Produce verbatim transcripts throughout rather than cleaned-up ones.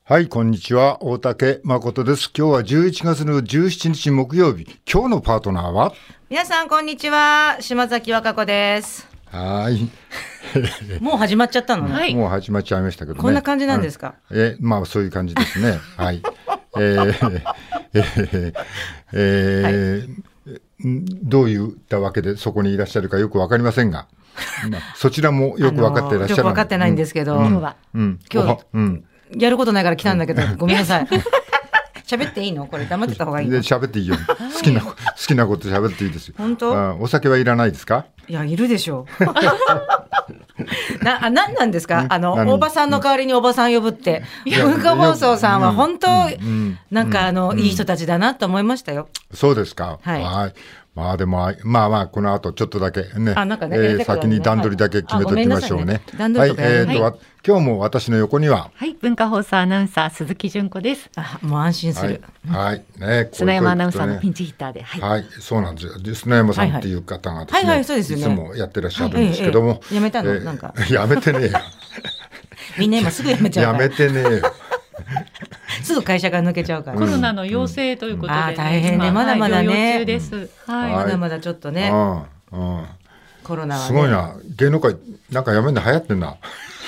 はい、こんにちは。大竹誠です。今日はじゅういちがつのじゅうしちにち木曜日。今日のパートナーは皆さんこんにちは。島崎和歌子です。 はい。 もう始まっちゃったのね。 はい、もう始まっちゃいましたけどね。 こんな感じなんですか。 うん、え、まあそういう感じですね。はい。えー、えー、えーはい、どういったわけでそこにいらっしゃるかよくわかりませんが、まあ、そちらもよく分かっていらっしゃる。 よく分かってないんですけど、 うん、 今日は、うん、今日、うん、やることないから来たんだけど、ごめんなさい。喋っていいの？これ黙ってた方がいいの？ 喋っていいよ。好きな好きなこと喋っていいですよ。 本当？ あ、お酒はいらないですか？ いや、いるでしょう。な、あ、なんなんですか？あのおばさんの代わりにおばさん呼ぶって、文化放送さんは本当、うんうん、なんかあの、うん、いい人たちだなと思いましたよ。 そうですか。 はい。 はい、まあでもまあまあこの後ちょっとだけね、 あ、なんかね、 えー、先に段取りだけ決めときましょうね。 はい、 えー、と、はい、今日も私の横には、 はい、文化放送アナウンサー鈴木純子です。 あ、もう安心する。 はい、はい、ね、 砂山アナウンサーのピンチヒッターで、 はい、はい、そうなんですよ。砂山さんっていう方がですね、 はいはい、そうですよね、 いつもやってらっしゃるんですけども、 はいはいはい、やめたの、えー、なんかやめてねえよ。 みんな今すぐやめちゃうから。 やめてねえよ。 すぐ会社から抜けちゃうから。 コロナの陽性ということで、ね、 うん、あ、大変ね、まだまだね、 療養中です。はい、 まだまだちょっとね、 うんうん、 コロナは、ね、 すごいな、芸能界なんかやめんの流行ってんな。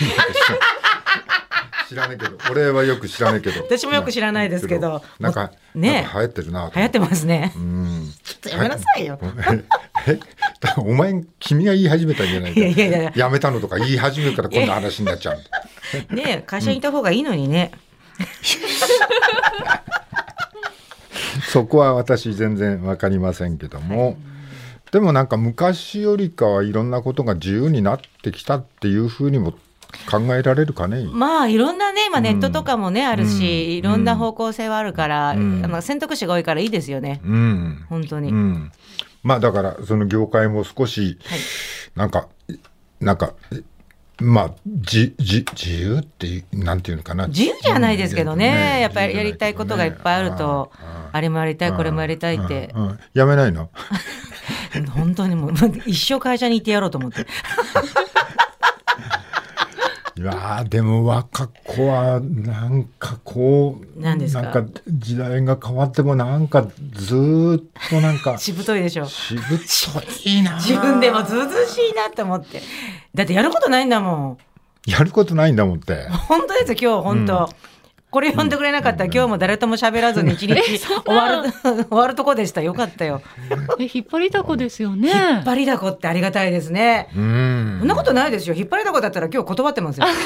知らないけど、俺はよく知らないけど、 私もよく知らないですけど、 なんかね、なんか流行ってるな。 流行ってますね。 うん、 ちょっとやめなさいよ。 え、お前君が言い始めたんじゃないか。 いやいやいや、 やめたのとか言い始めるからこんな話になっちゃう。 ね、会社にいた方がいいのにね。 そこは私全然わかりませんけども、はい、でもなんか昔よりかはいろんなことが自由になってきたっていうふうにも考えられるかね。 まあいろんなね、まあ、ネットとかもね、うん、あるし、うん、いろんな方向性はあるから、うん、まあ、選択肢が多いからいいですよね、うん、本当に、うん、 まあだからその業界も少し、はい、なんかなんかまあじじ自由ってなんていうのかな、 自由じゃないですけどね、ね、やっぱりやりたいことがいっぱいあると、あ, あれもやりたいこれもやりたいって、 うんうん、やめないの？ 本当にもう一生会社にいてやろうと思って。 いやでも若子はなんかこう何ですか、 なんか時代が変わってもなんかずっとなんかしぶといでしょ。 しぶといな。 自分でもずうずうしいなって思って。だってやることないんだもん。 やることないんだもんって。 本当ですよ、今日本当、うん、これ読んでくれなかったら、うん、今日も誰とも喋らずに一日終わる終わるとこでした。よかったよ。 え、引っ張りだこですよね。 引っ張りだこってありがたいですね。 うん、 そんなことないですよ。引っ張りだこだったら今日断ってますよ。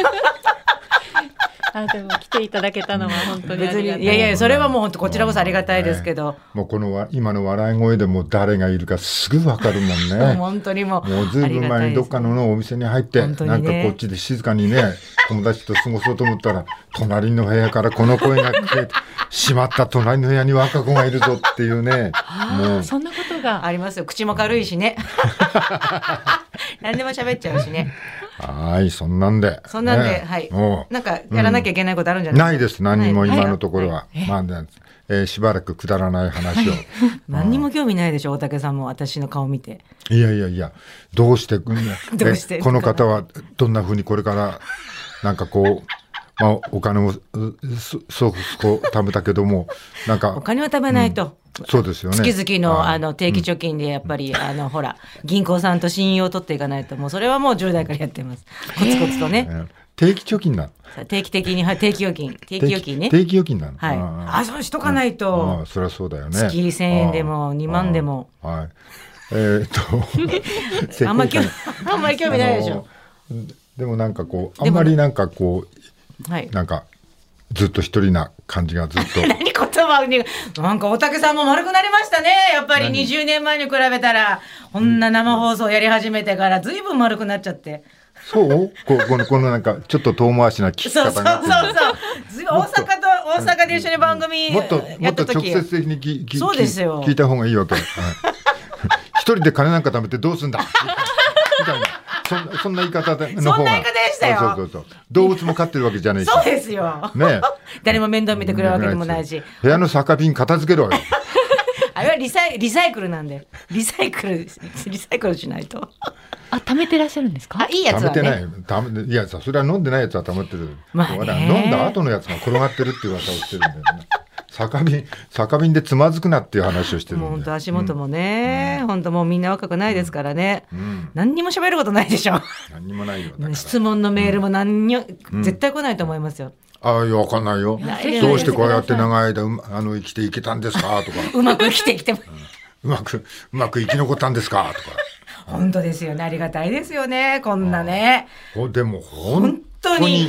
あ、でも来ていただけたのは本当にありがたい。 いやいや、それはもう本当こちらこそありがたいですけど、 ね、もうこの今の笑い声でも誰がいるかすぐ分かるもんね。 本当にもう、 もうずいぶん前にどっかのお店に入って、ね、なんかこっちで静かにね友達と過ごそうと思ったら隣の部屋からこの声が聞こえてしまった、隣の部屋に若子がいるぞっていうね。 もうそんなことがありますよ。口も軽いしね。何でも喋っちゃうしね。 はい、そんなんでそんなんで、ね、はい、なんかやらなきゃいけないことあるんじゃないですか？ うん、ないです。何も今のところは、はいはい、まあね、えー、しばらくくだらない話を。 何にも興味ないでしょ、大竹さんも私の顔見て。 いやいやいや、どうしてくんねどうしてこの方はどんな風にこれからなんかこう、まあ、お金もそうこう貯めたけども、なんかお金は貯めないと、 うん、そうですよね。 月々 の, あの定期貯金でやっぱり、うん、あのほら銀行さんと信用を取っていかないと、もうそれはもうじゅう代からやってます。コツコツとね。 えー、定期貯金なの？ 定期的に、はい、定期預金、定期預金ね。 定期預金なの。 はい。ああ、そうしとかないと。 うん、あ、そりゃそうだよね。 月せんえんでもにまんでも。 はい。えー、っとあんまりあんまり興味ないでしょ。 でもなんかこうあんまりなんかこう、はい、なんかずっと一人な感じがずっと。 何言葉に、なんか大竹さんも丸くなりましたね。やっぱりにじゅうねんまえに比べたら、こんな生放送やり始めてからずいぶん丸くなっちゃって。 そうここのこのなんかちょっと遠回しな聞き方が。 そうそうそうそう。大阪と大阪で一緒に番組もっともっと直接的に聞きそうですよ。聞いた方がいいわけ。はい、一人で金なんか貯めてどうすんだみたいな。そんな、そんな言い方の方が。 そんな言い方でしたよ。 そうそうそう。動物も飼ってるわけじゃないし。 そうですよ。 ね。 誰も面倒見てくれるわけでもないし。 部屋の酒瓶片付けろよ。 あれはリサイリサイクルなんで、リサイクルリサイクルしないと。 あ、貯めてらっしゃるんですか？ あ、いいやつはね。 貯めてないよ。ためいやさ、それは飲んでないやつは溜まってる。 まあねほら飲んだ後のやつが転がってるっていう噂をしてるんだよね。酒瓶酒瓶でつまずくなっていう話をしてるんで。 もう本当足元もね、うん、本当もうみんな若くないですからね。 うん、 何にも喋ることないでしょ。 何にもないよ。だから質問のメールも何に、うん、絶対来ないと思いますよ。 ああ、いや、わかんないよ。どうしてこうやって長い間あの生きていけたんですかとか。 うまく生きてきても、 うん、うまくうまく生き残ったんですかとか。 本当ですよね。ありがたいですよね。こんなね。 でも本当に。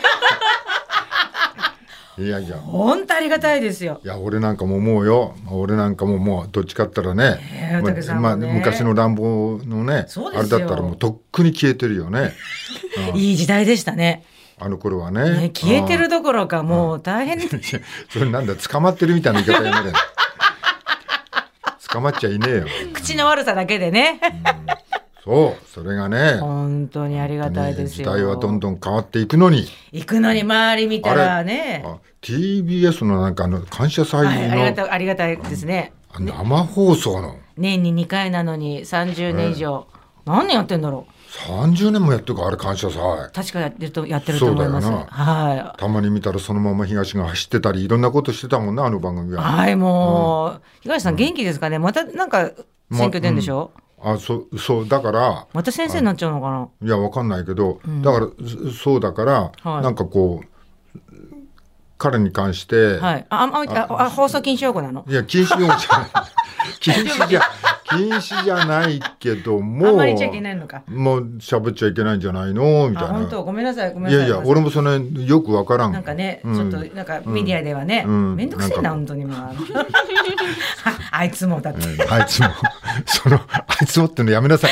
いやいや。 本当ありがたいですよ。 いや、俺なんかも思うよ。俺なんかももうどっちかったらね。 えー、ねまあ、昔の乱暴のね、あれだったらもうとっくに消えてるよね。 うん、いい時代でしたね。 あの頃はね。 ね、消えてるどころかもう大変。 それなんだ、捕まってるみたいな言い方やめれん。捕まっちゃいねえよ。 口の悪さだけでね。 うん、そう、それがね。 本当にありがたいですよ。 時代はどんどん変わっていくのに。 行くのに周り見たらね。 あ ティービーエス のなんかあの感謝祭の、はい、 ありがたい、ありがたいですね。 生放送の。 年ににかいなのにさんじゅうねん以上。えー、何年やってんだろう。 さんじゅうねんもやってるか、あれ感謝祭。 確かやってるとやってると思います。はい。 たまに見たらそのまま東が走ってたりいろんなことしてたもんね、あの番組は。 はい、もう、うん、東さん元気ですかね。またなんか選挙出るんでしょ。 まうん、あ、そそうだからまた先生になっちゃうのかな。 いやわかんないけど、うん、だからそうだから、はい、なんかこう彼に関して、 はい、ああああ放送禁止用語なの。 いや禁止用語じゃない禁止じゃ禁止じゃないけども、 あんまり言っちゃいけないのか。 もう喋っちゃいけないんじゃないのみたいな。 本当ごめんなさいごめんなさい。 いやいや俺もそれよくわからん。 なんかね、うん、ちょっとなんかメディアではね、めんどくせえな本当にもうあいつもだって、 うん、あいつもそのあいつもってのやめなさい。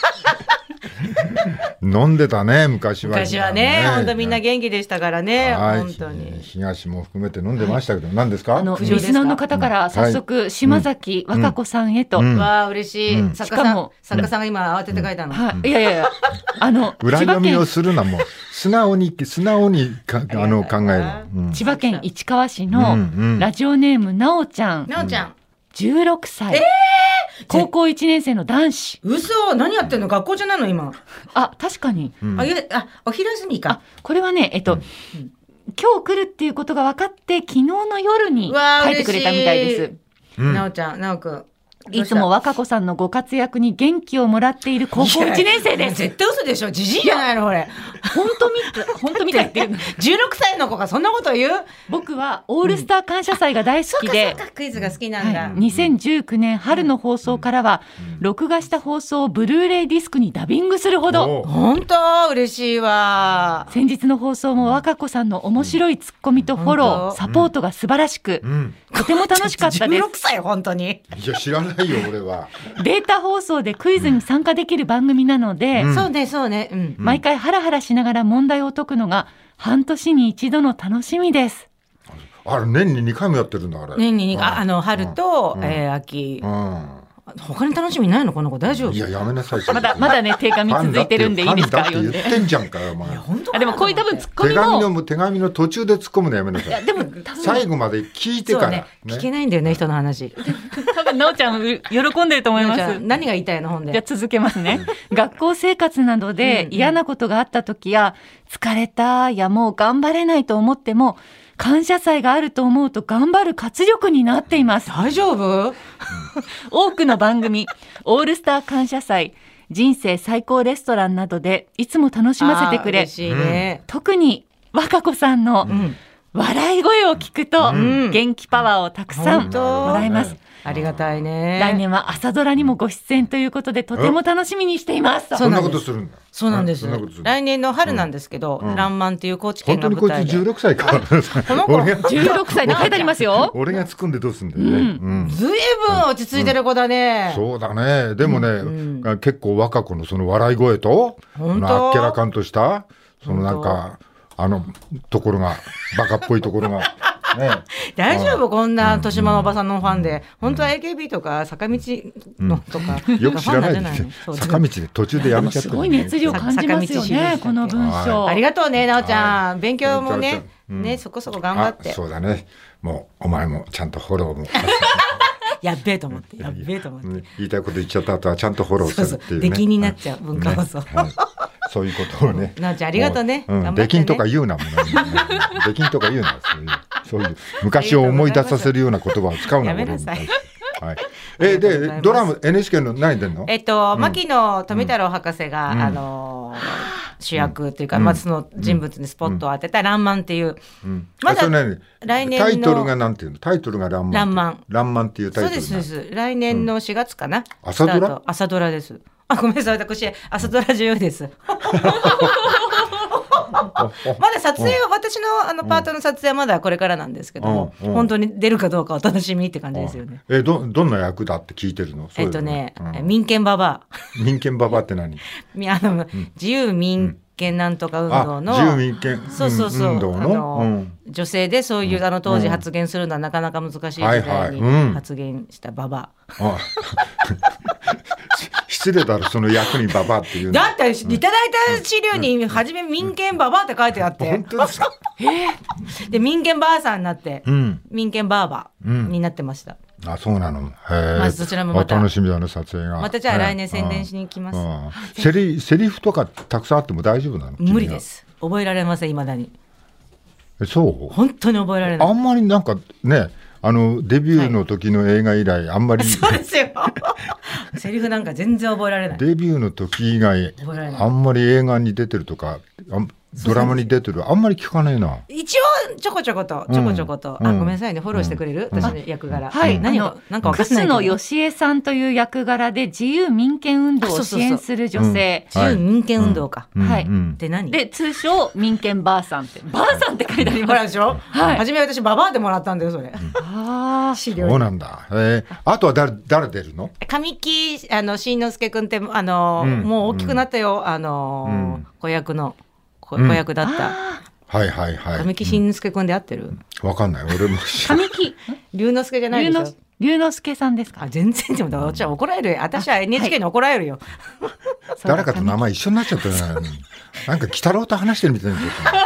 飲んでたね昔は。 昔はね、本当みんな元気でしたからね、本当に。 東も含めて飲んでましたけど、何ですか？ あのリスナーの方から早速島崎和歌子さんへと。 わあ嬉しい。作家さん作家さんが今慌てて書いたの。 いやいやいや、あの裏読みをするのも素直に素直にあの考える。 千葉県市川市のラジオネームなおちゃん。 なおちゃん。 じゅうろくさい。えー高校いちねん生の男子。 嘘、何やってんの？学校じゃないの今。 あ、確かに。 うん、あ、いや、あ、お昼休みか。 あ、これはね、えっと、うん、今日来るっていうことが分かって昨日の夜に書いてくれたみたいです。 なおちゃん、なおくん。 いつも和歌子さんのご活躍に元気をもらっている高校いちねん生です。 絶対嘘でしょ。じじいじゃないのこれ。 本当みたい本当みたいっていう。 じゅうろくさいの子がそんなこと言う？ 僕はオールスター感謝祭が大好きで、 うん、そうかそうかクイズが好きなんだ。はい、 にせんじゅうきゅうねん春の放送からは、うん、録画した放送をブルーレイディスクにダビングするほど。 本当嬉しいわ。 先日の放送も和歌子さんの面白いツッコミとフォロー、サポートが素晴らしく、うん、とても楽しかったです。じゅうろくさい本当に。 いや知らないよ俺は。 データ放送でクイズに参加できる番組なので、 うん、そうねそうね、うん、 毎回ハラハラしながら問題を解くのが半年に一度の楽しみです。 あれ年ににかいもやってるんだあれ。 年ににかい、あの春と、うんえー、秋、うん、他に楽しみないのこの子大丈夫？ いややめなさい。 まだまだね手紙続いてるんでいいですか？ ファンだって言ってんじゃんかよお前。 あでもこういう多分ツッコミも手紙の手紙の途中で突っ込むのやめなさい。いやでも最後まで聞いてから、ねね、聞けないんだよね人の話。 多分なおちゃん喜んでると思います。 何が言いたいの本で。 じゃあ続けますね。学校生活などで嫌なことがあった時や、疲れたやもう頑張れないと思っても感謝祭があると思うと頑張る活力になっています。 大丈夫？ 多くの番組オールスター感謝祭、人生最高レストランなどでいつも楽しませてくれ、 嬉しいね、 特に和歌子さんの笑い声を聞くと元気パワーをたくさんもらえます。 ありがたいね。 来年は朝ドラにもご出演ということでとても楽しみにしています。 そんなことするんだ。 そうなんです。来年の春なんですけど、うん、らんまんという高知県が舞台で。 本当にこいつじゅうろくさいか。 この子じゅうろくさいで書いてありますよ。 俺が突っ込んでどうすんだよね。うんうん、ずいぶん落ち着いてる子だね。 うん、そうだね。でもね、うんうん、結構和歌子のその笑い声と、あっけらかんとしたそのなんかあのところがバカっぽいところが。ね、 大丈夫こんな豊島のおばさんのファンで、うん、本当は エーケービー とか坂道のとか、 うん、よく知らないですね。坂道で途中でやめちゃって、 すごい熱量感じますよねこの文章。 ありがとうねなおちゃん、勉強もね、うん、ねそこそこ頑張って。 そうだね、もうお前もちゃんとフォローもやっべえと思ってやっべえと思って、 うん、言いたいこと言っちゃった後はちゃんとフォローするっていうね。 出禁になっちゃう、文化放送、 ね、はい、そういうことをね。 なおちゃんありがとうね。 出禁、うん、とか言うなもんね。出禁とか言うな、そういうそういう昔を思い出させるような言葉を使うな。 やめなさい。 はい、えー、でドラマ エヌエイチケー の何出んの？ えっと、うん、牧野富太郎博士が、うん、あのー、主役っていうか、うん、まあ、その人物にスポットを当てたらんまんっていう、うん、まだ来年のタイトルがなんていうの？タイトルがらんまん。 らんまん。 らんまんっていうタイトル。 そうですそうです。来年のしがつかな。うん、 朝ドラ？ 朝ドラです。あ、ごめんなさい、私朝ドラ女優です。まだ撮影は、私のあのパートの撮影はまだこれからなんですけども、うんうん、本当に出るかどうかお楽しみって感じですよね。 えどどんな役だって聞いてるの？ えっとね、うん、民権ババア。民権ババアって何？ あの、うん、自由民権なんとか運動の、 自由民権そうそうそう、 運動の、 あの、うん、女性でそういう、あの当時うん、 発言するのはなかなか難しい時代に発言したババア。 はいはい、失礼だろ、その役にババアっていうの。 だっていただいた資料に初め民権ババアって書いてあって、 本当ですか？ で民権ばあさんになって、うん、民権バーバーになってました。 うん、あ、そうなの。へえ。 まずそちらもまた楽しみだね、撮影が。 またじゃあ来年宣伝しに行きます。 セリセリフとかたくさんあっても大丈夫なの？ 無理です。覚えられません、未だに。 え、そう？ 本当に覚えられない。 あんまりなんかね。あのデビューの時の映画以来、はい、あんまりそうですよセリフなんか全然覚えられない。 デビューの時以外あんまり映画に出てるとかドラマに出てるあんまり聞かないな。 一応ちょこちょことちょこちょこと、うん、あ、ごめんなさいね、フォローしてくれる、うん、私の役柄、うん、 はい、 何をなんか分かんないけど、 楠野芳恵さんという役柄で自由民権運動を支援する女性。 自由民権運動か、 うん、はい、うん、 で何で通称民権ばあさんってばあさんって書いてありますでしょ、はい、初め私ババアでもらったんだよそれ、うん、 あそうなんだ、えー、あとは誰誰出るの？ 神木あの慎之介君ってあの、うん、もう大きくなったよ、あの、うん、子役の子役だった、うん、 はいはいはい、 神木慎之介君で合ってる？ わかんない、俺も神木龍之介じゃないでしょ？ 龍之介さんですか？ あ、全然でも私は怒られるよ、私は エヌエイチケー に怒られるよ、 はい、誰かと名前一緒になっちゃったねなんか鬼太郎と話してるみたいな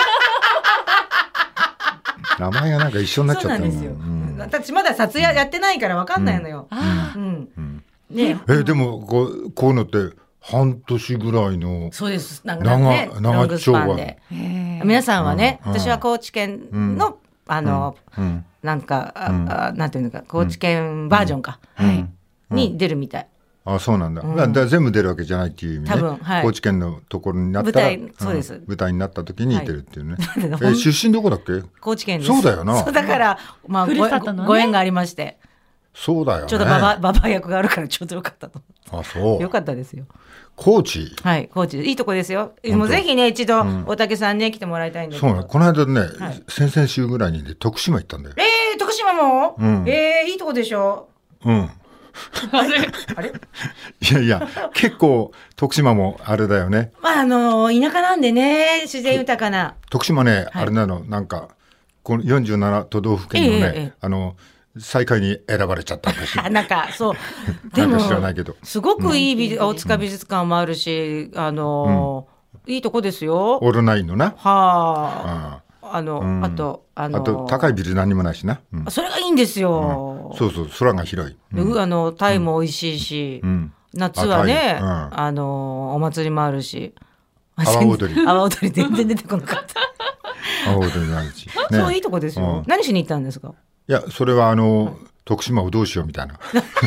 名前がなんか一緒になっちゃった。そうなんですよ、うん、 私まだ撮影やってないから分かんないのよ、うんうんうん、ね、 えでもこう、こういうのって半年ぐらいのそうですなんかね長長丁場で皆さんはね、うん、私は高知県の、うん、あの、うん、なんか、うん、あなんていうのか高知県バージョンか、うんはいうん、に出るみたい。 あ、そうなんだ、うん、だから全部出るわけじゃないっていう意味ね。多分、はい、高知県のところになったら舞台、そうです、うん、 舞台になった時に出るっていうね、はい、え出身どこだっけ？ 高知県です。 そうだよな。 そうだから、まあ、ご, ね、ご縁がありまして、 そうだよね、 ちょっとババババ役があるからちょうどよかったと。 あ、そうよかったですよ。 高知、 はい高知いいとこですよ。もうぜひね一度、うん、大竹さんね来てもらいたいんですけど。 そうね、この間ね、はい、先々週ぐらいに、ね、徳島行ったんだよ。 えー、徳島も、うん、えー、いいとこでしょ。 うんあれあれいやいや結構徳島もあれだよね。 まああの田舎なんでね、自然豊かな徳島ね、はい、あれなの、なんかこのよんじゅうなな都道府県のね、えーえー、あの最下位に選ばれちゃったんだしなんかそうでも知らないけどすごくいい美、うん、大塚美術館もあるし、あの、うん、いいとこですよ。 オールナインのな、 はあ、あの、うん、あとあのあと高いビル何にもないしな、 うん、それがいいんですよ、 うん、そうそう、空が広い、 うん、あのタイも美味しいし、うん、夏はね、あ、うん、あのお祭りもあるし、 阿波踊り阿波踊り全然出てこなかった阿波踊りもあるし、 ね、そういいとこですよ、うん、何しに行ったんですか？ いや、それはあの、はい、徳島をどうしようみたいな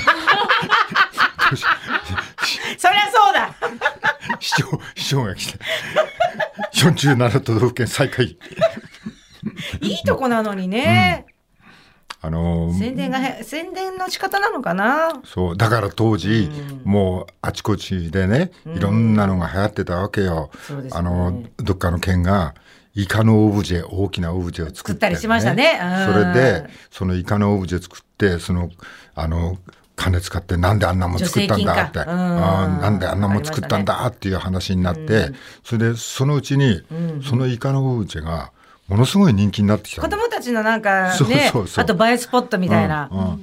そりゃそうだ市長、市長が来てよんじゅうなな都道府県最下位いいとこなのにね、 うん、あのー、 宣伝が宣伝の仕方なのかな。 そうだから当時、うん、もうあちこちでね、いろんなのが流行ってたわけよ、うんね、あのどっかの県がイカのオブジェ、大きなオブジェを作って、ね、 作ったりしましたね。 それでそのイカのオブジェ作って、そのあの金使ってなんであんなもん作ったんだって、あなんであんなもん作ったんだっていう話になって、ね、それでそのうちに、うん、そのイカのオブジェがものすごい人気になってきた。 子供たちのなんかね、そうそうそう、あと映えスポットみたいな、うんうんうん、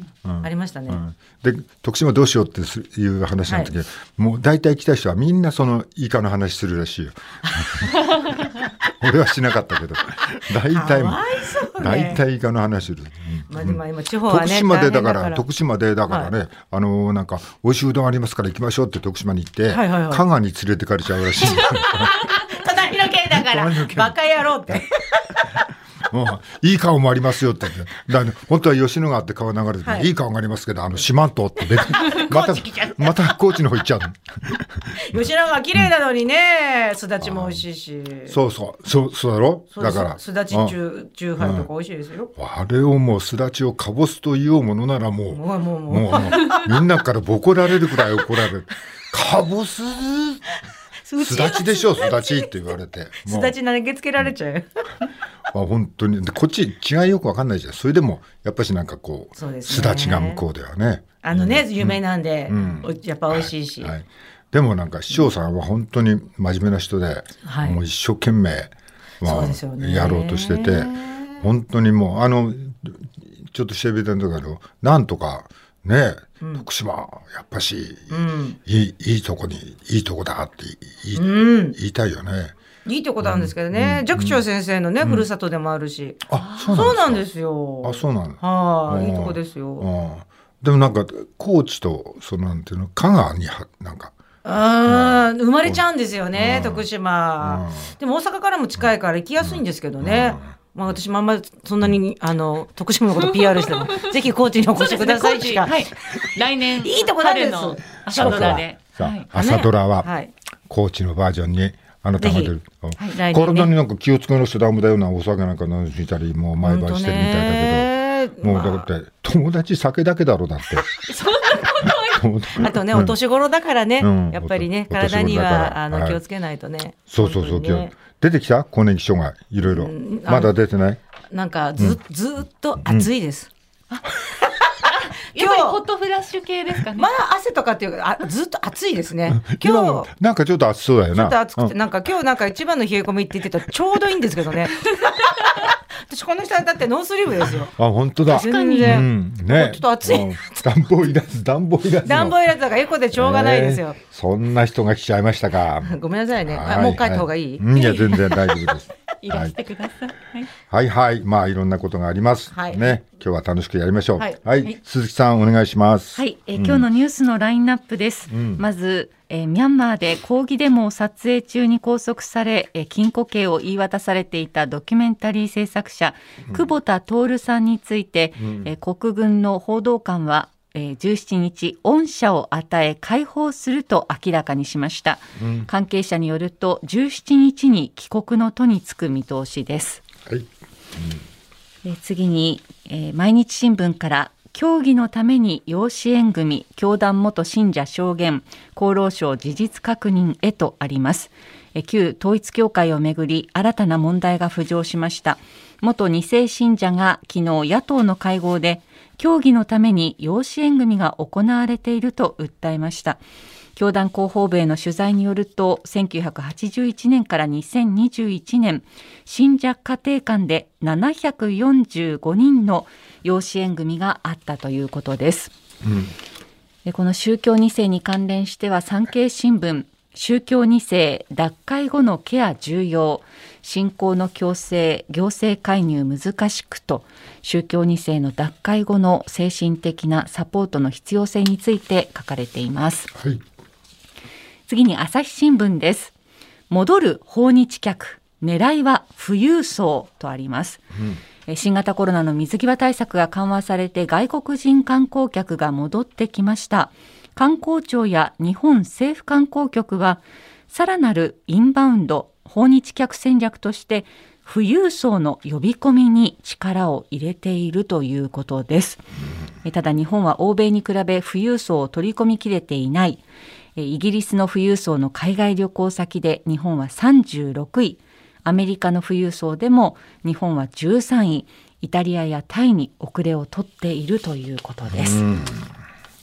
ありましたね、 うん、で徳島どうしようっていう話の時、はい、もう大体来た人はみんなそのイカの話するらしいよ俺はしなかったけど大体も大体イカの話する、 うんまあ、でも今地方はね、 徳島でだから徳島でだからね、はい、あのなんか美味しいうどんありますから行きましょうって徳島に行って、はいはいはい、香川に連れてかれちゃうらしい隣の県だからバカ野郎ってもういい川もありますよってだ、ね、本当は吉野川って川流れて、はい、いい川がありますけどあの四万十ってまたまた高知の方行っちゃう吉野川綺麗なのにね、すだちも美味しいし、 そうそうそうそうだろだからすだち中中杯とか美味しいですよ、 うん、あれをもうすだちをかぼすと言おうものならもうもうもうもうもうみんなからボコられるくらい怒られるかぼすすだちでしょすだちって言われてすだち投げつけられちゃう、うんまあ、本当にでこっち違いよく分かんないじゃん。それでもやっぱしなんかこうすだちが向こうではねあのね、うん、有名なんで、うん、やっぱ美味しいし、 はいはい、でもなんか市長さんは本当に真面目な人で、はい、もう一生懸命、まあ、やろうとしてて本当にもうあのちょっと調べてるんだけどなんとかね、うん、徳島やっぱし、うん、いい、いいとこにいいとこだって言 い,、うん、言いたいよね。 いいとこなんですけどね、うん、寂聴先生のね、うん、ふるさとでもあるし、 あ、 そうなんですよ。 あ、そうなんです。 はい、いいとこですよ。 でもなんか高知とそのなんていうの香川になんかあ、うん、生まれちゃうんですよね、徳島。でも大阪からも近いから行きやすいんですけどね。まあ、私もあんまりそんなにあの徳島のこと ピーアール してもぜひ高知にお越しくださいしか、 はい、来年いいとこなんです。 朝ドラで、 はい、朝ドラは、はい、高知のバージョンにあなたが出る、はい、体になんか気をつけの人ダメだようなお酒なんか飲みたりもう毎晩してるみたいだけど、もうだって友達酒だけだろだってそんなことあとね、お年頃だからね、うん、やっぱりね体にはあの、はい、気をつけないとね。そうそうそう、 ね、出てきた更年期障害いろいろ、うん、まだ出てない。 なんか ず,、うん、ずっと暑いです、 うん、やっぱりホットフラッシュ系ですかね。 まだ汗とかっていうかあずっと暑いですね。今日なんかちょっと暑そうだよな。 ちょっと暑くて、うん、なんか今日なんか一番の冷え込みって言ってたらちょうどいいんですけどね私この人はだってノースリーブですよ。 あ、本当だ。 確かに、うん、 ね、 ちょっと暑い。 暖房いらず暖房いらず暖房いらずだからエコでしょうがないですよ、 えー、そんな人が来ちゃいましたかごめんなさいね。あ、もう帰った方がいい、 はい、いや全然大丈夫ですいらしてください、 はい、はいはい、まあいろんなことがあります、はい、ね、今日は楽しくやりましょう。はい、はいはい、鈴木さんお願いします。 はい、えーうん、今日のニュースのラインナップです、うん、まず、えー、ミャンマーで抗議デモを撮影中に拘束され、えー、禁錮刑を言い渡されていたドキュメンタリー制作者、うん、久保田徹さんについて、うん、えー、国軍の報道官はえー、じゅうしちにち恩赦を与え解放すると明らかにしました、うん、関係者によるとじゅうしちにちに帰国の途に就く見通しです、はい、うん、えー、次に、えー、毎日新聞から教義のために養子縁組教団元信者証言厚労省事実確認へとあります。えー、旧統一教会をめぐり新たな問題が浮上しました。元に世信者が昨日野党の会合で教義のために養子縁組が行われていると訴えました。教団広報部への取材によるとせんきゅうひゃくはちじゅういちねんからにせんにじゅういちねん信者家庭間でななひゃくよんじゅうごにんの養子縁組があったということです、うん、でこの宗教に世に関連しては産経新聞宗教に世脱会後のケア重要信仰の強制行政介入難しくと宗教に世の脱会後の精神的なサポートの必要性について書かれています、はい、次に朝日新聞です。戻る訪日客狙いは富裕層とあります、うん、新型コロナの水際対策が緩和されて外国人観光客が戻ってきました。観光庁や日本政府観光局はさらなるインバウンド訪日客戦略として富裕層の呼び込みに力を入れているということです。ただ日本は欧米に比べ富裕層を取り込みきれていない。イギリスの富裕層の海外旅行先で日本はさんじゅうろくい、アメリカの富裕層でも日本はじゅうさんい、イタリアやタイに遅れを取っているということです。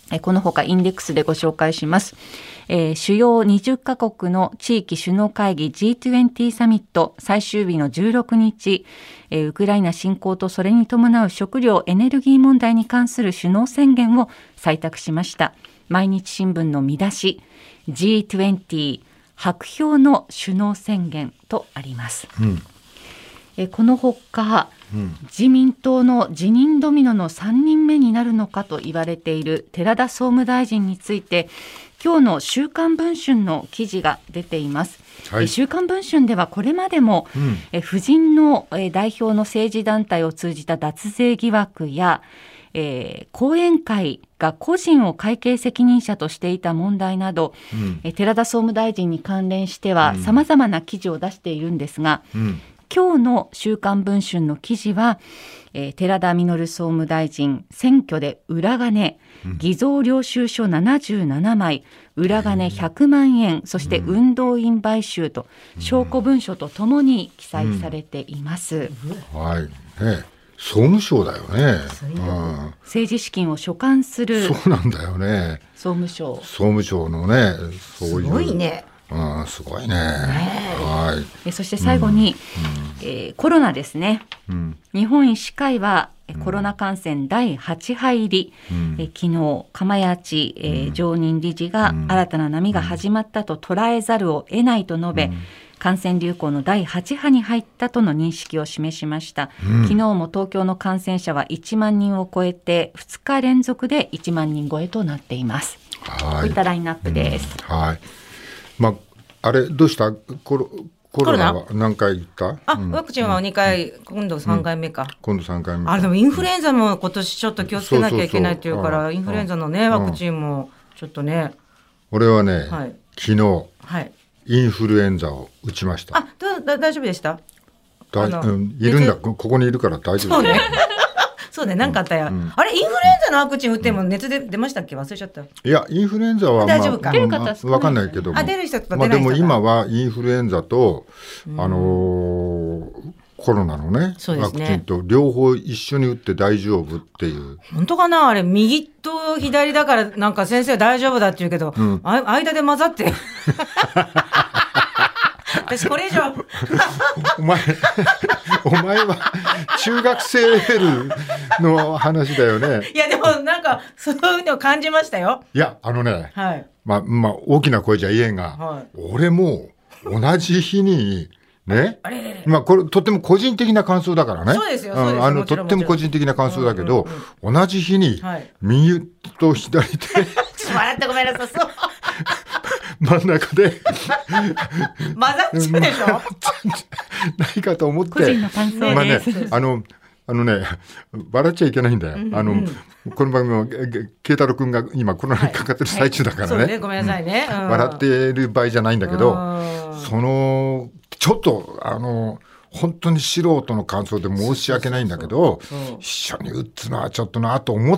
このほかインデックスでご紹介します。えー、主要にじゅっカ国の地域首脳会議 ジートゥエンティー サミット最終日のじゅうろくにち、えー、ウクライナ侵攻とそれに伴う食料エネルギー問題に関する首脳宣言を採択しました。毎日新聞の見出し ジートゥエンティー 薄氷の首脳宣言とあります。うん、えー、このほか、うん、自民党の辞任ドミノのさんにんめになるのかと言われている寺田総務大臣について今日の週刊文春の記事が出ています。はい、週刊文春ではこれまでも、うん、え夫人のえ代表の政治団体を通じた脱税疑惑や、えー、後援会が個人を会計責任者としていた問題など、うん、え寺田総務大臣に関連してはさまざまな記事を出しているんですが、うん、今日の週刊文春の記事は、えー、寺田稔総務大臣選挙で裏金、偽造領収書ななじゅうななまい、裏金ひゃくまんえん、そして運動員買収と証拠文書とともに記載されています。 うん、はいね、総務省だよね。うん、 政治資金を所管するそうなんだよね。 総務省総務省のね、そういうすごいね。 うん、すごいね。はい。 えそして最後に、うんえー、コロナですね、うん、日本医師会はコロナ感染だいはちはい入り、うん、え昨日釜谷、えー、常任理事が新たな波が始まったと捉えざるを得ないと述べ、うん、感染流行のだいはちはに入ったとの認識を示しました。うん、昨日も東京の感染者はいちまんにんを超えてふつか連続でいちまんにん超えとなっています。はい、こういったラインナップです。 うん、はい。まあ、あれどうしたコロコロナは何回言った？ あ、うん、ワクチンはにかい、うん、今度さんかいめか、うん、 今度さんかいめか。 あ、でもインフルエンザも今年ちょっと気をつけなきゃいけないっていうから、インフルエンザのねワクチンもちょっとね。 俺はね、はい、昨日、 はい、 インフルエンザを打ちました。 あ、だだ大丈夫でした？ だい、うん、いるんだ、ここにいるから大丈夫。 そうね。そうね、なんかあったや、うん、あれインフルエンザのワクチン打っても熱で出ましたっけ？忘れちゃった。いやインフルエンザは、 まあ、大丈夫か、 出る方少ない、 分かんないけども、 あ出る人と出ない人、 まあ、でも今はインフルエンザと、あのー、コロナの ね, ねワクチンと両方一緒に打って大丈夫っていう。 本当かな、あれ右と左だからなんか先生は大丈夫だって言うけど、うん、あ間で混ざって私これ以上お前お前は中学生レベルの話だよね。 いやでもなんかそういうのを感じましたよ。 いやあのね、 はい、 まあまあ大きな声じゃ言えんが、はい、俺も同じ日にね、 あれれれまあこれとっても個人的な感想だからね。 そうですよ、そうですよ、 あのとっても個人的な感想だけど、うんうんうん、同じ日に右と左手、はい、ちょっと笑ってごめんなさい。そう真ん中で混ざっちゃうでしょないかと思って、 個人の感想です、 まあね、あのあのね笑っちゃいけないんだよ、うんうん、あのこの番組は慶太郎君が今コロナにかかってる最中だからね、はいはい、 そうね、ごめんなさいね、うん、 笑ってる場合じゃないんだけど、そのちょっとあの本当に素人の感想で申し訳ないんだけど、一緒に打つのはちょっとなと思って、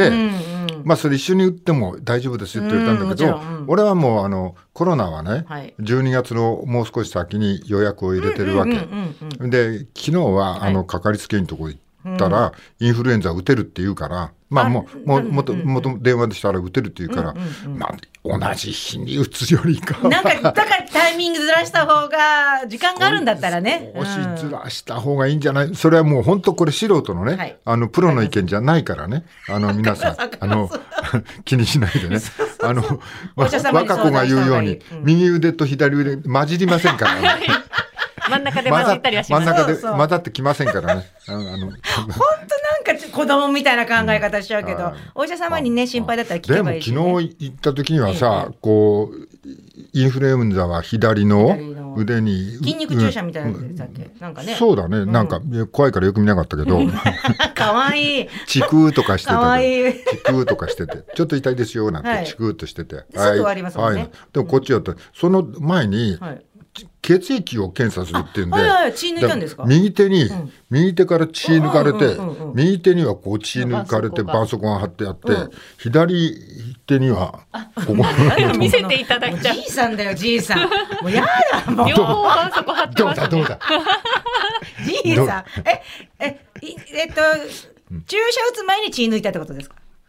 うんうん、まあそれ一緒に打っても大丈夫ですよって言ったんだけど、うんうん、俺はもうあのコロナはね、はい、じゅうにがつのもう少し先に予約を入れてるわけ、で昨日はあのかかりつけ医のとこ行ったら、うん、インフルエンザ打てるって言うから、まあもうももともと電話でしたら打てるって言うから、うんうんうん、まあ同じ日に打つよりかなんかだからタイミングずらした方が時間があるんだったらね、 少しずらした方がいいんじゃない、うん、それはもう本当これ素人のね、はい、あのプロの意見じゃないからね、あの皆さんあの気にしないでね、あの若子が言うように、うん、右腕と左腕混じりませんからね真ん中で混じったりはします。 真ん中で混ざってきませんからね。あのあの本当なんか子供みたいな考え方しちゃうけど、うん、お医者様にね心配だったら聞けばいいし、ね、 でも昨日行った時にはさ、ええ、こうインフルエンザは左の腕に筋肉注射みたいなやつだっけ、うん、なんかね。 そうだね、うん、なんか怖いからよく見なかったけどかわいいチクーとかしてて、かわいいチクーとかしててちょっと痛いですよなんて、はい、チクーとしててすぐ終わりますもんね、はい、 でもこっちはその前に、はい、血液を検査するっていうんで、 はいはい、血抜いたんですか？ 右手に、うん、右手から血抜かれて、うんうんうんうん、右手にはこう血抜かれて絆創膏が貼ってあって、うん、左手にはここ見せていただいちゃう。 じいさんだよじいさん。もうやだもう。 両方絆創膏貼ってますね。 どうだどうだ。 じいさんえええっと注射打つ前に血抜いたってことですか？ あ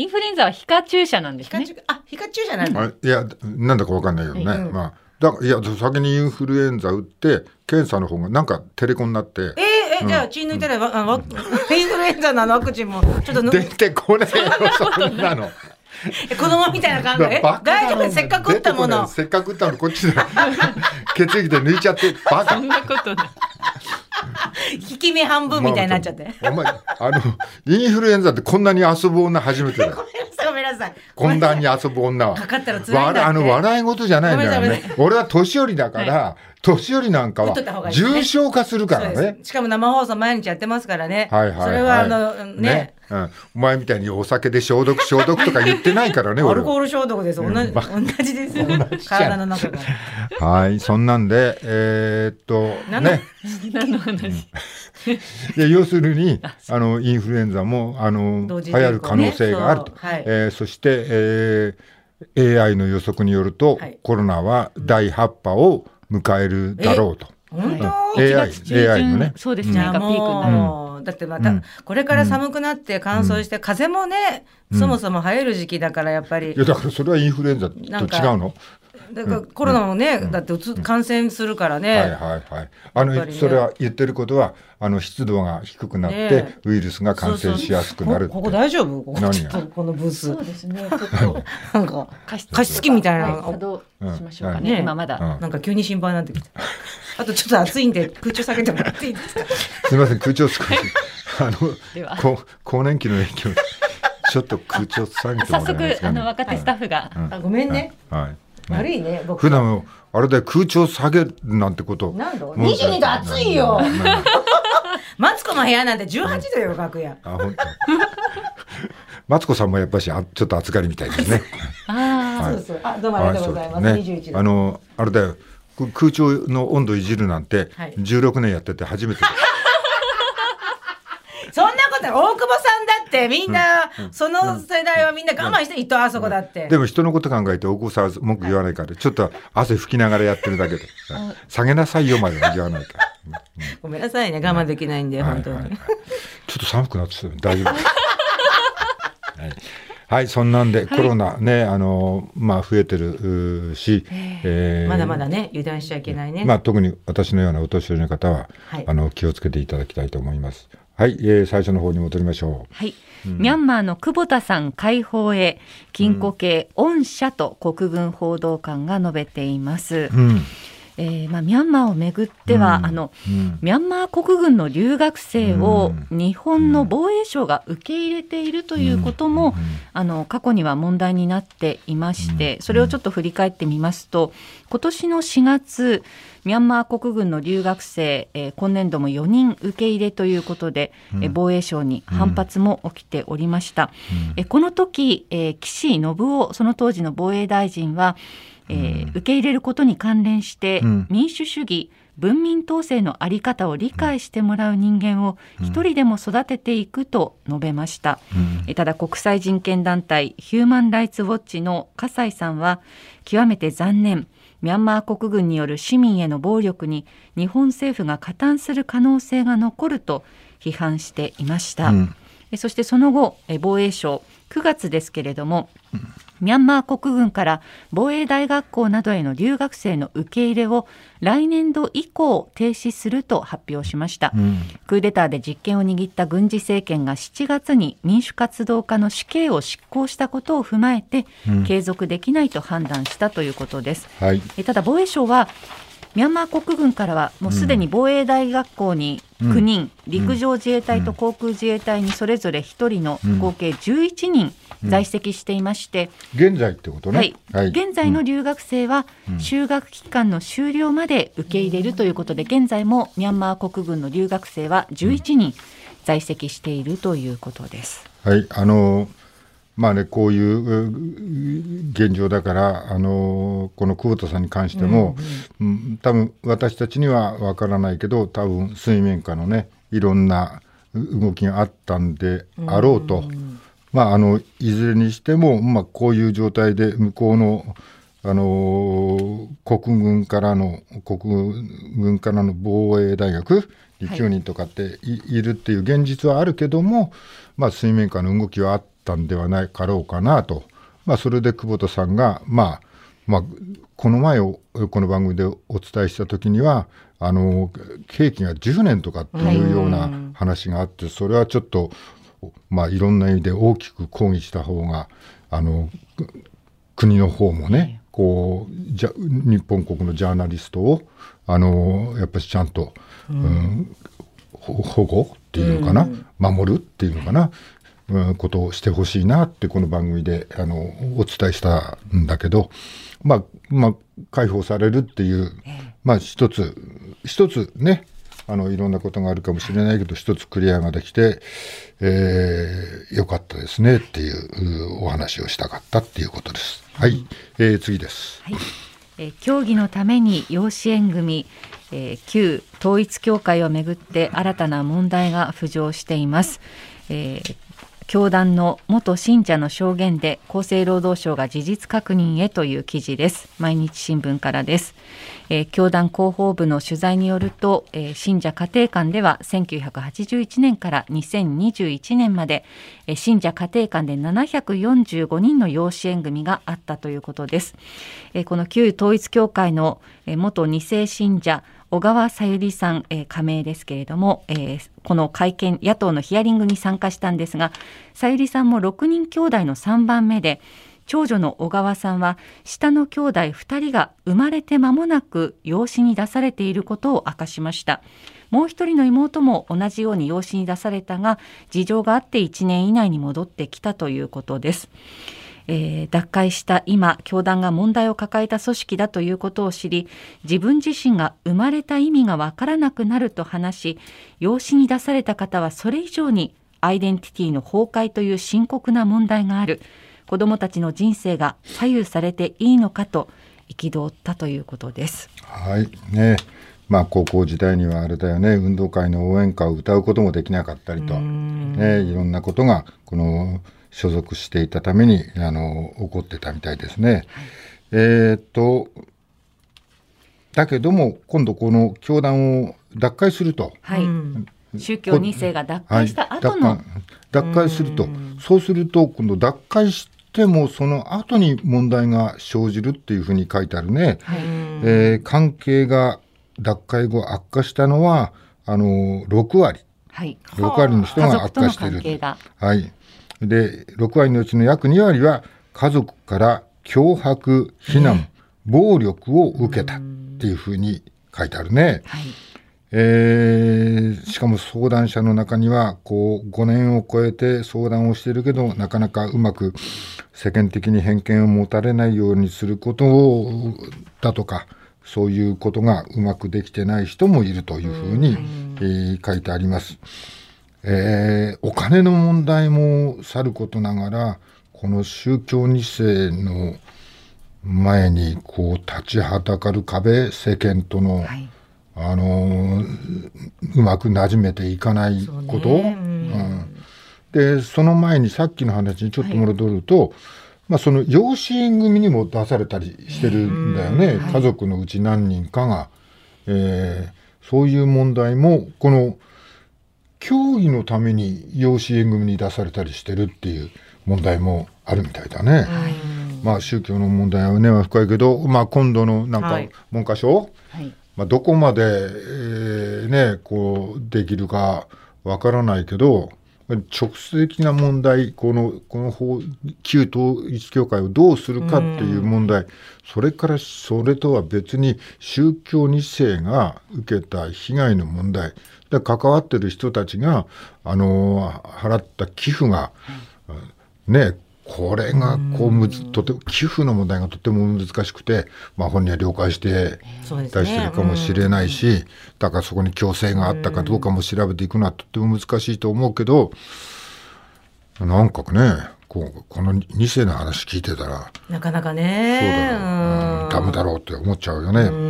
インフルエンザは皮下注射なんですね。 あ、皮下注射なんだ。 あいやなんだかわかんないけどね、 うんまあ、だいや先にインフルエンザ打って検査の方がなんかテレコになって、 えーえじゃあ血抜いたら、わあわインフルエンザのあのワクチンもちょっとぬ出てこねえよそんなの。 え子供みたいな感じで、 バカだろ大丈夫、せっかく打ったもの出てこないせっかく打ったのこっちで血液で抜いちゃってバカそんなことない。 引き目半分みたいになっちゃって、 まあお前あのインフルエンザってこんなに遊ぶ女初めてだよ。 ごめんなさいこんなに遊ぶ女はかかったら辛いんだってわあの笑い事じゃないんだよごめんなさい。 ね俺は年寄りだから、年寄りなんかは打っとった方がいいですね重症化するからね。 そうです。しかも生放送毎日やってますからね、 はいはいはい、 それはあのねうん、お前みたいにお酒で消毒消毒とか言ってないからねア俺は。 ルコール消毒です。同じ、同じですよ。体の中が。 はいそんなんでえー、っと何のね何の話？ で要するにあのインフルエンザもあの同時流行る可能性があると、 そうはいえーそして、えー、エーアイ の予測によると、 はいコロナはだいはち波を迎えるだろうと。 本当、 えいちがつ中旬エーアイ のねそうですね、 じゃあがピークになる。 もう、だってまた、 うんこれから寒くなって乾燥して、風邪もね、そもそも流行る時期だからやっぱりいやだからそれはインフルエンザと違うなんかの。 だからコロナもね、だってうつ感染するからね、 はいはいはい。あの、 やっぱりねそれは言ってることはあの湿度が低くなって、 ねウイルスが感染しやすくなるって。 こここ大丈夫？ここ何がちょっとこのブースそうですね、ちょっとなんか加湿加湿器みたいな、 はい、作動しましょうかうんね、 ね今まだ。 うんなんか急に心配になってきた。あとちょっと暑いんで空調下げてもらっていいですか？ すみません空調少しあのではこ更年期の影響でちょっと空調下げても早らえますかね。 速あの若手スタッフが、 うんあごめんね。 はい。はい悪いね僕。 普段あれで空調下げるなんてこと。 何度？ もうにじゅうにど暑いよ。 うんうんマツコの部屋なんてじゅうはちどよ楽屋。 あ本当。マツコさんもやっぱりあちょっと暑がりみたいですね。 あはいそうそう。あどうもありがとうございます。 ねにじゅういちど。 あのあれだよく空調の温度いじるなんてはいじゅうろくねんやってて初めてだ。 そんなことない。大久保さんだってみんな、その世代はみんな我慢していっとあそこだって。 でも人のこと考えて大久保さんは文句言わないからちょっと汗拭きながらやってるだけで下げなさいよまでは言わないから。 ごめんなさいね我慢できないんで本当に。 はいはいはいちょっと寒くなってきたよ大丈夫。はい、はい、そんなんで、コロナねあのまあ増えてるし、えーまだまだね油断しちゃいけないね。 まあ特に私のようなお年寄りの方は、 はいあの気をつけていただきたいと思います。はい、えー、最初の方に戻りましょう。 はい、ミャンマーの久保田さん解放へ禁錮刑恩赦と国軍報道官が述べています。 うんえーまあ、ミャンマーをめぐっては、 うんあのうんミャンマー国軍の留学生を日本の防衛省が受け入れているということも、あの過去には問題になっていまして、それをちょっと振り返ってみますと、今年のしがつミャンマー国軍の留学生、えー今年度もよにん受け入れということで、えー防衛省に反発も起きておりました。えーこの時、えー岸信夫その当時の防衛大臣は、えー受け入れることに関連して、 うん民主主義文民統制の在り方を理解してもらう人間を一人でも育てていくと述べました。 うんえただ国際人権団体ヒューマン・ライツ・ウォッチの笠井さんは、極めて残念、ミャンマー国軍による市民への暴力に日本政府が加担する可能性が残ると批判していました。 うんえそしてその後、え防衛省くがつですけれども、ミャンマー国軍から防衛大学校などへの留学生の受け入れを来年度以降停止すると発表しました。 うんクーデターで実権を握った軍事政権がしちがつに民主活動家の死刑を執行したことを踏まえて、 うん継続できないと判断したということです。 はいえただ防衛省はミャンマー国軍からはもうすでに防衛大学校にきゅうにん、 うん陸上自衛隊と航空自衛隊にそれぞれひとりのうん合計じゅういちにん在籍していまして、 現在ってことね。 はい現在の留学生はうん修学期間の終了まで受け入れるということで、現在もミャンマー国軍の留学生はじゅういちにん在籍しているということです。 はい、あのまあねこういうう現状だからあのこの久保田さんに関しても、うん多分私たちにはわからないけど多分水面下のねいろんな動きがあったんであろうと、まああのいずれにしても、まあ、こういう状態で向こうのあの国軍からの国軍からの防衛大学にきゅうにんとかってい,、い、るっていう現実はあるけども、まあ、水面下の動きはあっったんではないかろうかなと、まあ、それで久保田さんが、まあまあ、この前をこの番組でお伝えした時にはあの刑期がじゅうねんとかっていうような話があって、それはちょっと、まあ、いろんな意味で大きく抗議した方があの国の方もね、こうじゃ日本国のジャーナリストをあのやっぱりちゃんと、うん、保護っていうのかな、守るっていうのかな、うん、ことをしてほしいなってこの番組であのお伝えしたんだけど、まあまあ解放されるっていう、まあ一つ一つね、あのいろんなことがあるかもしれないけど一つクリアができて、えー、よかったですねっていうお話をしたかったっていうことです。はい、えー、次です。 はい、えー、教義のために養子縁組、えー、旧統一教会をめぐって新たな問題が浮上しています。えー教団の元信者の証言で厚生労働省が事実確認へという記事です。毎日新聞からです。えー、教団広報部の取材によると、えー、信者家庭間ではせんきゅうひゃくはちじゅういちねんからにせんにじゅういちねんまで、えー、信者家庭間でななひゃくよんじゅうごにんの養子縁組があったということです。えー、この旧統一教会の、えー、元に世信者小川さゆりさん、えー、加盟ですけれども、えー、この会見野党のヒアリングに参加したんですが、さゆりさんもろくにん兄弟のさんばんめで、長女の小川さんは下の兄弟ふたりが生まれて間もなく養子に出されていることを明かしました。もう一人の妹も同じように養子に出されたが、事情があっていちねん以内に戻ってきたということです。えー、脱会した今、教団が問題を抱えた組織だということを知り、自分自身が生まれた意味がわからなくなると話し、養子に出された方はそれ以上にアイデンティティの崩壊という深刻な問題がある。子どもたちの人生が左右されていいのかと憤ったということです。 はいね。まあ、高校時代にはあれだよね、運動会の応援歌を歌うこともできなかったりと、ね、いろんなことがこの所属していたためにあの起こってたみたいですね。はい、えー、っとだけども今度この教団を脱会すると、 はい、宗教に世が脱会した後の、はい、 脱会すると、そうすると今度脱会してもその後に問題が生じるっていうふうに書いてあるね。はい、えー、関係が脱会後悪化したのはあのろくわり、はい、ろくわりの人が悪化している。はい、でろくわりのうちの約にわりは家族から脅迫、非難、暴力を受けたっていうふうに書いてあるね。はい、えー、しかも相談者の中にはこうごねんを超えて相談をしているけどなかなかうまく世間的に偏見を持たれないようにすることをだとか、そういうことがうまくできてない人もいるというふうに、えー、書いてあります。えー、お金の問題もさることながら、この宗教に世の前にこう立ちはだかる壁、世間との、はい、あのうまく馴染めていかないこと、うん、でその前にさっきの話にちょっと戻ると、はい、まあ、その養子縁組にも出されたりしてるんだよね。はい、家族のうち何人かが、えー、そういう問題もこの教義のために養子縁組に出されたりしてるっていう問題もあるみたいだね。はい、まあ、宗教の問題はねは深いけど、まあ、今度のなんか文科省、はい、まあ、どこまで、えーね、こうできるかわからないけど、直接的な問題、このこの法旧統一教会をどうするかっていう問題、それからそれとは別に宗教に世が受けた被害の問題で、関わってる人たちがあの払った寄付が、ね、これがこうむずとて寄付の問題がとても難しくて、まあ、本人は了解して出してるかもしれないし、ね、だからそこに強制があったかどうかも調べていくのはとても難しいと思うけど、なんかねこうこのに世の話聞いてたらなかなかねそうだろう、うん、ダメだろうって思っちゃうよね。うん、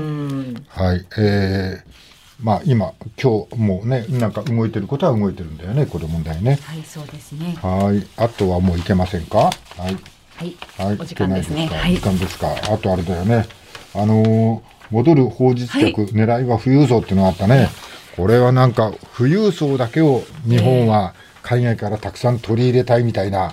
はい、えーまあ、今今日もねなんか動いてることは動いてるんだよね、この問題ね。 はい、そうですね。 はい、あとはもういけませんか。はい、 はいはい、お時間ですね。 はい、時間ですか。あとあれだよね、あのー、戻る法実客、はい、狙いは富裕層っていうのがあったね。これはなんか富裕層だけを日本は海外からたくさん取り入れたいみたいな、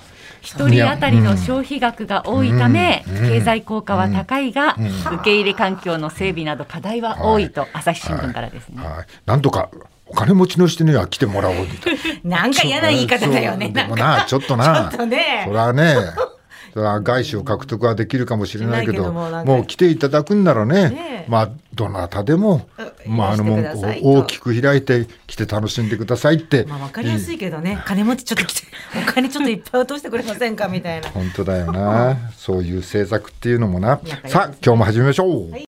一人当たりの消費額が多いため、 うん経済効果は高いが、 うん受け入れ環境の整備など課題は多いと、朝日新聞からですね。 はいはい、なんとかお金持ちの人には来てもらおうみたいな。 なんか嫌な言い方だよね。 そうでもな、ちょっとな、 ちょっとねそれはね、それは外資を獲得はできるかもしれないけど、 しないけどもなんかもう来ていただくんならね、 ねまあどなたでも、 うんまああのいらしてくださいと大きく開いて来て楽しんでくださいって。 まあ分かりやすいけどね、金持ちちょっと来てお金ちょっといっぱい落としてくれませんかみたいな。 本当だよな、そういう政策っていうのもな。 やっぱりさあ今日も始めましょう。 はい